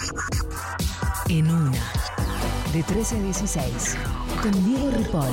En una, de 13 a 16, con Diego Ripoll.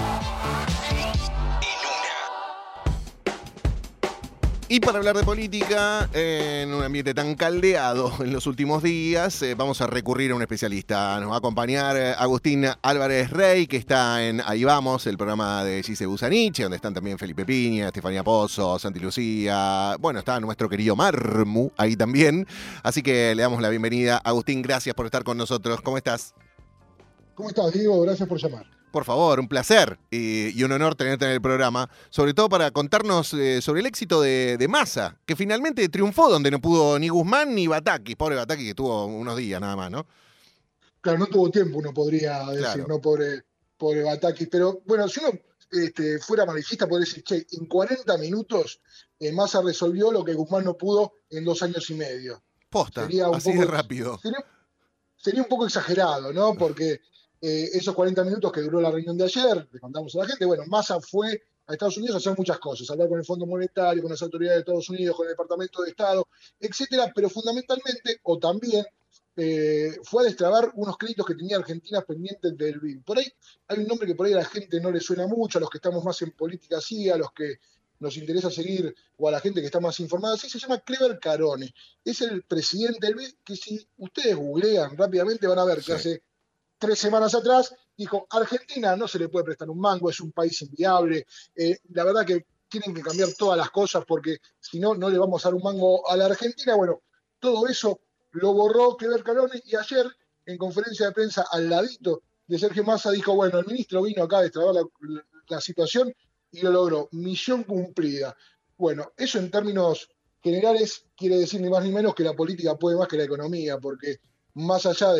Y para hablar de política, en un ambiente tan caldeado en los últimos días, vamos a recurrir a un especialista. Nos va a acompañar Agustín Álvarez Rey, que está en Ahí Vamos, el programa de Gise Busaniche, donde están también Felipe Piña, Estefanía Pozzo, Santi Lucía. Bueno, está nuestro querido Marmu ahí también. Así que le damos la bienvenida. Agustín, gracias por estar con nosotros. ¿Cómo estás? ¿Cómo estás, Diego? Gracias por llamar. Por favor, un placer y un honor tenerte en el programa, sobre todo para contarnos sobre el éxito de Massa, que finalmente triunfó donde no pudo ni Guzmán ni Batakis. Pobre Batakis, que tuvo unos días nada más, ¿no? Claro, no tuvo tiempo, uno podría decir, Claro. ¿no? Pobre Batakis. Pero bueno, si uno fuera manifista, podría decir, che, en 40 minutos Massa resolvió lo que Guzmán no pudo en 2 años y medio. Posta, Sería un así poco, de rápido. Sería un poco exagerado, ¿no? Porque esos 40 minutos que duró la reunión de ayer, le contamos a la gente, bueno, Massa fue a Estados Unidos a hacer muchas cosas, hablar con el Fondo Monetario, con las autoridades de Estados Unidos, con el Departamento de Estado, etcétera, pero fundamentalmente, o también, fue a destrabar unos créditos que tenía Argentina pendientes del BID. Por ahí hay un nombre que por ahí a la gente no le suena mucho, a los que estamos más en política sí, a los que nos interesa seguir, o a la gente que está más informada, sí, se llama Clever Carone. Es el presidente del BID, que si ustedes googlean rápidamente van a ver que hace 3 semanas atrás dijo, Argentina no se le puede prestar un mango, es un país inviable, la verdad que tienen que cambiar todas las cosas porque si no, no le vamos a dar un mango a la Argentina. Bueno, todo eso lo borró Clever Carone y ayer, en conferencia de prensa al ladito de Sergio Massa, dijo, bueno, el ministro vino acá a destrabar la situación y lo logró, misión cumplida. Bueno, eso en términos generales quiere decir ni más ni menos que la política puede más que la economía, porque más allá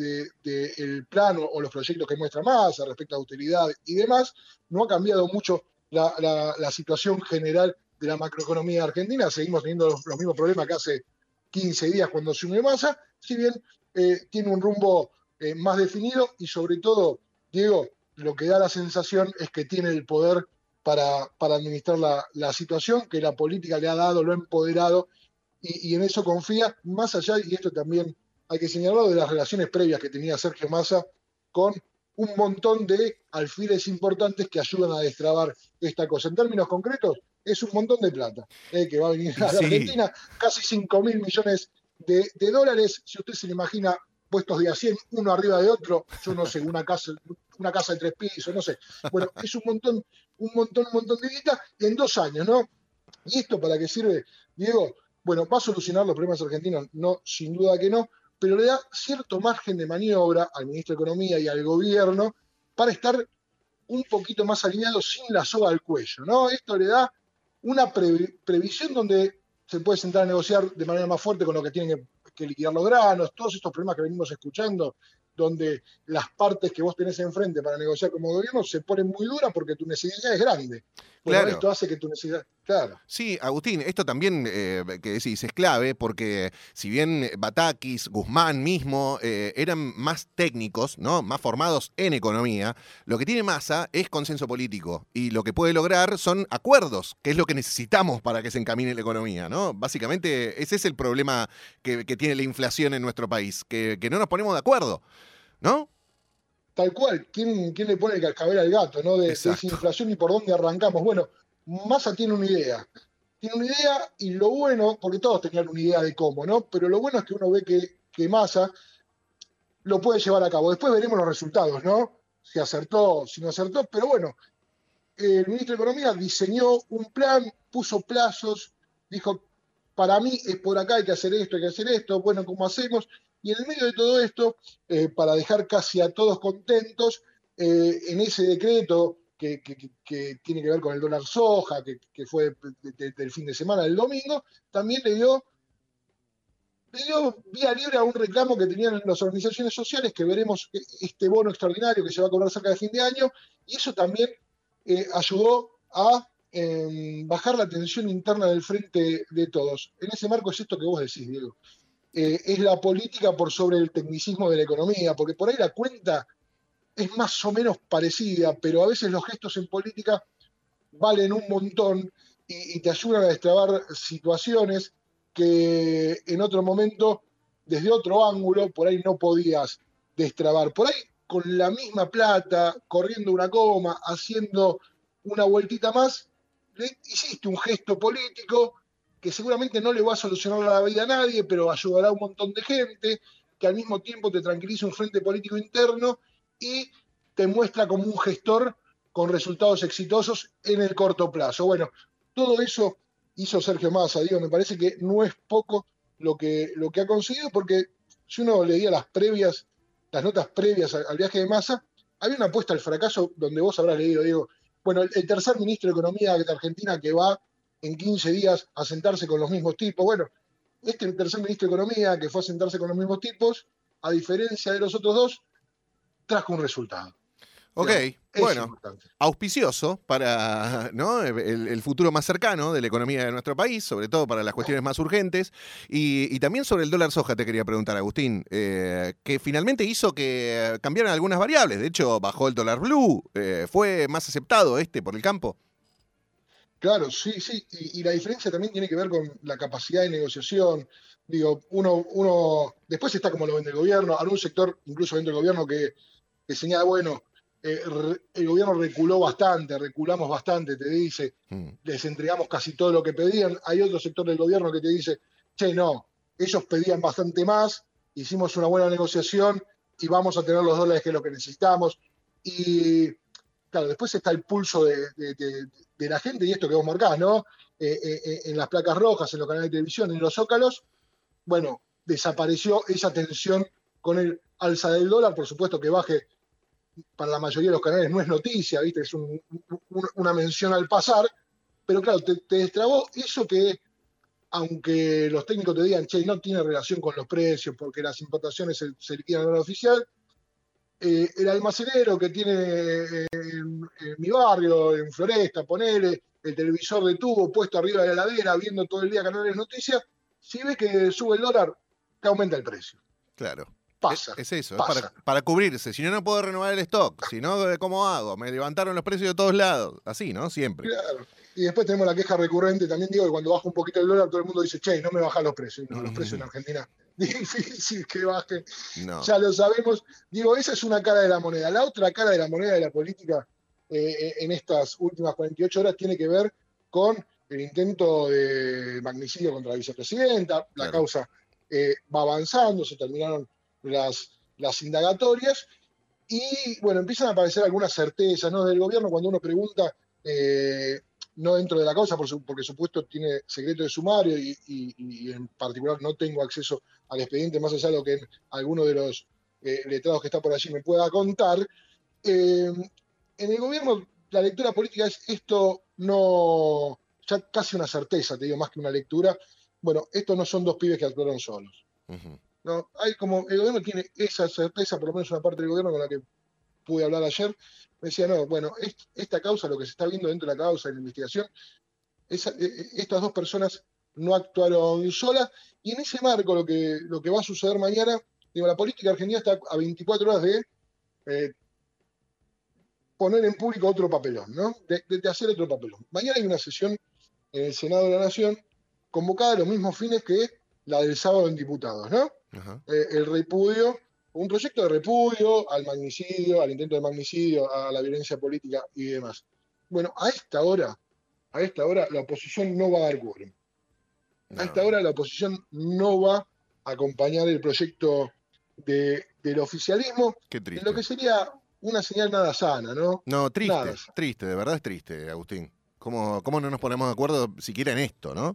del plan o los proyectos que muestra Massa respecto a austeridad y demás, no ha cambiado mucho la situación general de la macroeconomía argentina. Seguimos teniendo los mismos problemas que hace 15 días cuando se une Massa, si bien tiene un rumbo más definido y sobre todo, Diego, lo que da la sensación es que tiene el poder para administrar la situación, que la política le ha dado, lo ha empoderado y en eso confía, más allá, y esto también hay que señalarlo, de las relaciones previas que tenía Sergio Massa con un montón de alfiles importantes que ayudan a destrabar esta cosa. En términos concretos, es un montón de plata que va a venir a la Argentina, casi 5.000 millones de dólares. Si usted se le imagina puestos de a 100, uno arriba de otro, yo no sé, una casa de 3 pisos, no sé. Bueno, es un montón de guita en 2 años, ¿no? ¿Y esto para qué sirve, Diego? Bueno, ¿va a solucionar los problemas argentinos? No, sin duda que no, pero le da cierto margen de maniobra al ministro de Economía y al gobierno para estar un poquito más alineados sin la soga al cuello, ¿no? Esto le da una previsión donde se puede sentar a negociar de manera más fuerte con lo que tienen que liquidar los granos, todos estos problemas que venimos escuchando, donde las partes que vos tenés enfrente para negociar como gobierno se ponen muy duras porque tu necesidad es grande. Bueno, Claro. esto hace que tu necesidad... Claro. Sí, Agustín, esto también que decís es clave porque si bien Batakis, Guzmán mismo eran más técnicos, ¿no? Más formados en economía, lo que tiene Massa es consenso político y lo que puede lograr son acuerdos, que es lo que necesitamos para que se encamine la economía, ¿no? Básicamente ese es el problema que tiene la inflación en nuestro país, que no nos ponemos de acuerdo, ¿no? Tal cual, ¿quién le pone el cascabel al gato, ¿no? De esa inflación y por dónde arrancamos. Bueno, Massa tiene una idea. Tiene una idea y lo bueno, porque todos tenían una idea de cómo, ¿no? Pero lo bueno es que uno ve que Massa lo puede llevar a cabo. Después veremos los resultados, ¿no? Si acertó, si no acertó, pero bueno, el ministro de Economía diseñó un plan, puso plazos, dijo, para mí es por acá, hay que hacer esto, bueno, ¿cómo hacemos? Y en el medio de todo esto, para dejar casi a todos contentos, en ese decreto que tiene que ver con el dólar soja, que fue del fin de semana, del domingo, también le dio vía libre a un reclamo que tenían las organizaciones sociales, que veremos este bono extraordinario que se va a cobrar cerca de fin de año, y eso también ayudó a bajar la tensión interna del frente de todos. En ese marco es esto que vos decís, Diego. Es la política por sobre el tecnicismo de la economía, porque por ahí la cuenta es más o menos parecida, pero a veces los gestos en política valen un montón y te ayudan a destrabar situaciones que en otro momento desde otro ángulo, por ahí no podías destrabar. Por ahí, con la misma plata, corriendo una coma, haciendo una vueltita más, hiciste un gesto político que seguramente no le va a solucionar la vida a nadie, pero ayudará a un montón de gente, que al mismo tiempo te tranquiliza un frente político interno y te muestra como un gestor con resultados exitosos en el corto plazo. Bueno, todo eso hizo Sergio Massa, digo, me parece que no es poco lo que ha conseguido, porque si uno leía las notas previas al viaje de Massa, había una apuesta al fracaso donde vos habrás leído, digo, bueno, el tercer ministro de Economía de Argentina que va en 15 días a sentarse con los mismos tipos. Bueno, este tercer ministro de Economía que fue a sentarse con los mismos tipos, a diferencia de los otros dos, trajo un resultado. Ok, Digamos, bueno, importante. auspicioso para, ¿no?, el futuro más cercano de la economía de nuestro país, sobre todo para las cuestiones más urgentes. Y también sobre el dólar soja te quería preguntar, Agustín, que finalmente hizo que cambiaran algunas variables. De hecho, bajó el dólar blue, fue más aceptado por el campo. Claro, sí, sí. Y la diferencia también tiene que ver con la capacidad de negociación. Digo, después está como lo vende el gobierno, algún sector, incluso dentro del gobierno, que señala, bueno, el gobierno reculamos bastante, te dice, les entregamos casi todo lo que pedían. Hay otro sector del gobierno que te dice, che, no, ellos pedían bastante más, hicimos una buena negociación y vamos a tener los dólares que es lo que necesitamos. Y claro, después está el pulso de la gente y esto que vos marcás, ¿no? En las placas rojas, en los canales de televisión, en los zócalos, bueno, desapareció esa tensión con el alza del dólar. Por supuesto que baje para la mayoría de los canales no es noticia, ¿viste? Es una mención al pasar, pero claro, te destrabó eso que, aunque los técnicos te digan, che, no tiene relación con los precios porque las importaciones se liquidan en la oficial, el almacenero que tiene en mi barrio, en Floresta, ponele el televisor de tubo puesto arriba de la heladera, viendo todo el día canales de noticias, si ves que sube el dólar, te aumenta el precio. Claro. Pasa. Es eso, pasa. es para cubrirse. Si no, no puedo renovar el stock. Si no, ¿cómo hago? Me levantaron los precios de todos lados. Así, ¿no? Siempre. Claro. Y después tenemos la queja recurrente, también digo que cuando baja un poquito el dólar, todo el mundo dice, che, no me bajan los precios. No, los precios en Argentina, difícil que bajen. No. Ya lo sabemos. Digo, esa es una cara de la moneda. La otra cara de la moneda de la política en estas últimas 48 horas tiene que ver con el intento de magnicidio contra la vicepresidenta. La Claro. causa va avanzando, se terminaron las indagatorias y, bueno, empiezan a aparecer algunas certezas, ¿no?, del gobierno cuando uno pregunta, no dentro de la causa, porque supuesto tiene secreto de sumario y en particular no tengo acceso al expediente más allá de lo que alguno de los letrados que está por allí me pueda contar. En el gobierno la lectura política es esto, no, ya casi una certeza, te digo, más que una lectura. Bueno, estos no son dos pibes que actuaron solos. No, hay como, el gobierno tiene esa certeza, por lo menos una parte del gobierno con la que pude hablar ayer, me decía, no, bueno, esta causa, lo que se está viendo dentro de la causa, de la investigación, estas dos personas no actuaron solas, y en ese marco lo que va a suceder mañana, digo, la política argentina está a 24 horas de poner en público otro papelón, ¿no? De hacer otro papelón. Mañana hay una sesión en el Senado de la Nación convocada a los mismos fines que la del sábado en diputados, ¿no? El repudio, un proyecto de repudio al magnicidio, al intento de magnicidio, a la violencia política y demás. Bueno, a esta hora la oposición no va a dar quórum. A esta hora la oposición no va a acompañar el proyecto del oficialismo. Qué triste. Lo que sería una señal nada sana, ¿no? No, triste, nada. Triste, de verdad es triste, Agustín. ¿Cómo no nos ponemos de acuerdo siquiera en esto, no?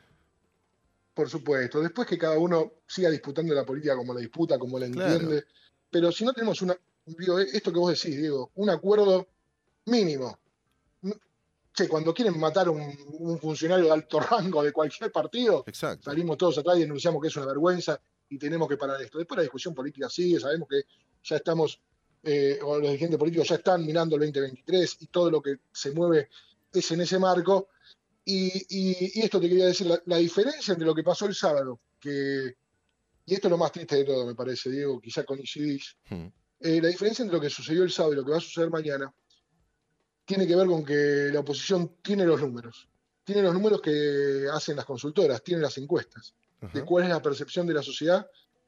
Por supuesto. Después que cada uno siga disputando la política como la disputa, como la entiende. Pero si no tenemos esto que vos decís, Diego, un acuerdo mínimo. Che, cuando quieren matar a un funcionario de alto rango de cualquier partido, Exacto. Salimos todos atrás y denunciamos que es una vergüenza y tenemos que parar esto. Después la discusión política sigue, sabemos que ya estamos, o los dirigentes políticos ya están mirando el 2023 y todo lo que se mueve es en ese marco. Y esto te quería decir, la diferencia entre lo que pasó el sábado, y esto es lo más triste de todo, me parece, Diego, quizá coincidís, la diferencia entre lo que sucedió el sábado y lo que va a suceder mañana tiene que ver con que la oposición tiene los números que hacen las consultoras, tiene las encuestas, de cuál es la percepción de la sociedad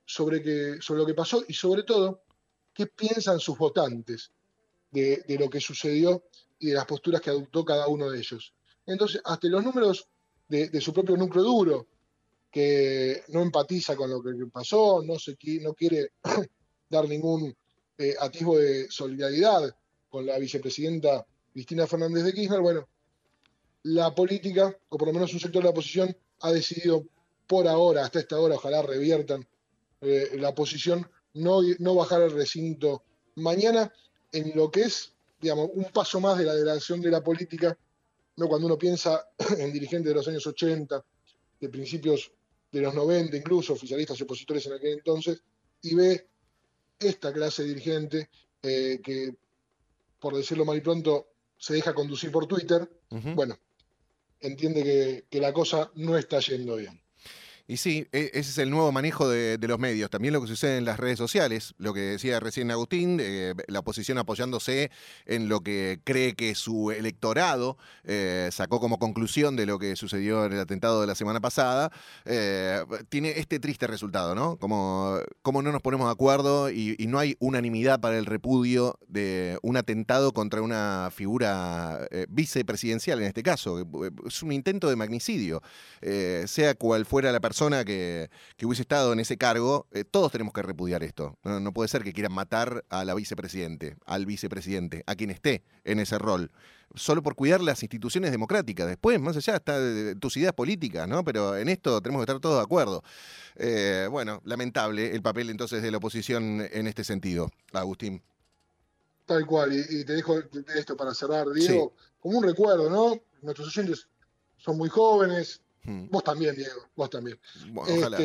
sobre lo que pasó y sobre todo qué piensan sus votantes de lo que sucedió y de las posturas que adoptó cada uno de ellos. Entonces, hasta los números de su propio núcleo duro, que no empatiza con lo que pasó, no quiere dar ningún atisbo de solidaridad con la vicepresidenta Cristina Fernández de Kirchner, bueno, la política, o por lo menos un sector de la oposición, ha decidido por ahora, hasta esta hora, ojalá reviertan la posición, no bajar al recinto mañana en lo que es, digamos, un paso más de la degradación de la política, ¿no? Cuando uno piensa en dirigentes de los años 80, de principios de los 90, incluso oficialistas y opositores en aquel entonces, y ve esta clase de dirigente que, por decirlo mal y pronto, se deja conducir por Twitter, bueno, entiende que la cosa no está yendo bien. Y sí, ese es el nuevo manejo de los medios. También lo que sucede en las redes sociales, lo que decía recién Agustín, la oposición apoyándose en lo que cree que su electorado sacó como conclusión de lo que sucedió en el atentado de la semana pasada, tiene este triste resultado, ¿no? Como no nos ponemos de acuerdo y no hay unanimidad para el repudio de un atentado contra una figura vicepresidencial en este caso. Es un intento de magnicidio, sea cual fuera la persona que hubiese estado en ese cargo, todos tenemos que repudiar esto. No puede ser que quieran matar a la vicepresidente, al vicepresidente, a quien esté en ese rol, solo por cuidar las instituciones democráticas. Después, más allá, está tus ideas políticas, ¿no? Pero en esto tenemos que estar todos de acuerdo. Bueno, lamentable el papel entonces de la oposición en este sentido, Agustín. Tal cual, y te dejo esto para cerrar, Diego, sí, como un recuerdo, ¿no? Nuestros oyentes son muy jóvenes. Vos también, Diego, vos también. Bueno, ojalá.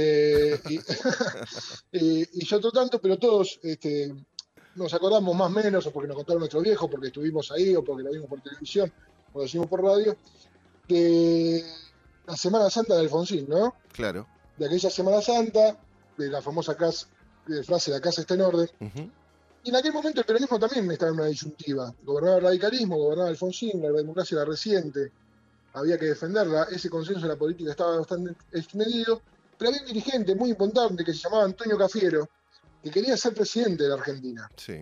Y yo otro tanto, pero todos nos acordamos más o menos, o porque nos contaron nuestros viejos, porque estuvimos ahí, o porque lo vimos por televisión, o lo decimos por radio, de la Semana Santa de Alfonsín, ¿no? Claro. De aquella Semana Santa, de la famosa frase, la casa está en orden. Y en aquel momento el peronismo también estaba en una disyuntiva. Gobernaba el radicalismo, gobernaba Alfonsín, la democracia era reciente, había que defenderla, ese consenso de la política estaba bastante extendido, pero había un dirigente muy importante que se llamaba Antonio Cafiero, que quería ser presidente de la Argentina. Sí.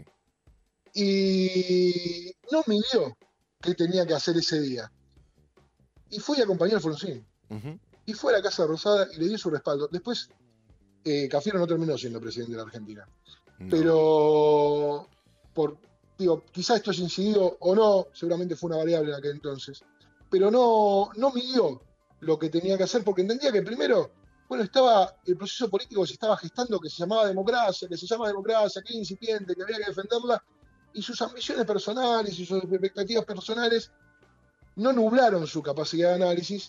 Y no midió qué tenía que hacer ese día. Y fue y acompañó a Alfonsín. Y fue a la Casa Rosada y le dio su respaldo. Después, Cafiero no terminó siendo presidente de la Argentina. No. Pero, quizás esto haya incidido o no, seguramente fue una variable en aquel entonces, pero no midió lo que tenía que hacer, porque entendía que primero, bueno, estaba el proceso político que se estaba gestando, que se llamaba democracia, que se llama democracia, que era incipiente, que había que defenderla, y sus ambiciones personales y sus expectativas personales no nublaron su capacidad de análisis,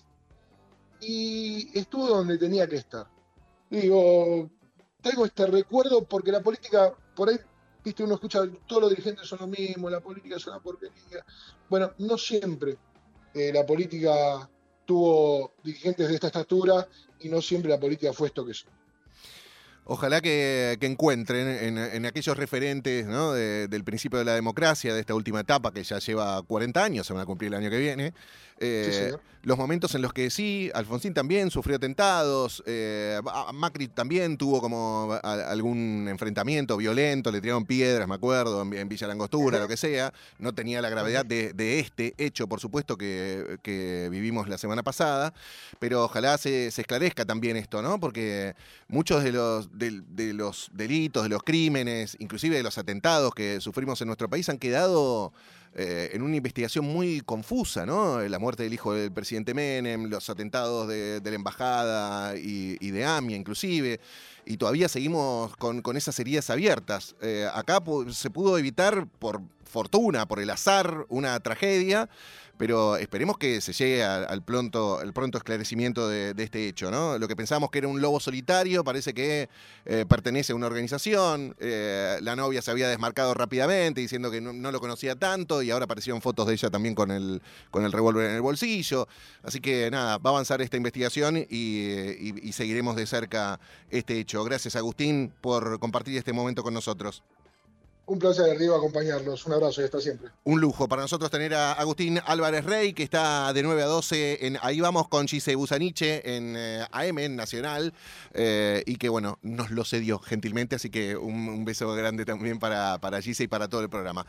y estuvo donde tenía que estar. Digo, traigo este recuerdo porque la política, por ahí, viste, uno escucha, todos los dirigentes son lo mismo, la política es una porquería. Bueno, no siempre la política tuvo dirigentes de esta estatura y no siempre la política fue esto que es. Ojalá que encuentren en aquellos referentes, ¿no? Del principio de la democracia, de esta última etapa que ya lleva 40 años, se van a cumplir el año que viene, sí, los momentos en los que sí, Alfonsín también sufrió atentados, Macri también tuvo como algún enfrentamiento violento, le tiraron piedras, me acuerdo, en Villa Langostura, lo que sea, no tenía la gravedad de este hecho, por supuesto, que vivimos la semana pasada, pero ojalá se esclarezca también esto, ¿no? Porque muchos de los delitos, de los crímenes, inclusive de los atentados que sufrimos en nuestro país han quedado en una investigación muy confusa, ¿no? La muerte del hijo del presidente Menem, los atentados de la embajada y de AMIA inclusive, y todavía seguimos con esas heridas abiertas. Acá se pudo evitar por fortuna, por el azar, una tragedia, pero esperemos que se llegue al pronto esclarecimiento de este hecho, ¿no? Lo que pensábamos que era un lobo solitario parece que pertenece a una organización. La novia se había desmarcado rápidamente diciendo que no lo conocía tanto y ahora aparecieron fotos de ella también con el revólver en el bolsillo. Así que nada, va a avanzar esta investigación y seguiremos de cerca este hecho. Gracias, Agustín, por compartir este momento con nosotros. Un placer, Diego, acompañarlos. Un abrazo y hasta siempre. Un lujo para nosotros tener a Agustín Álvarez Rey, que está de 9 a 12 en Ahí Vamos con Gise Busaniche en AM, en Nacional, y que, bueno, nos lo cedió gentilmente, así que un beso grande también para Gise y para todo el programa.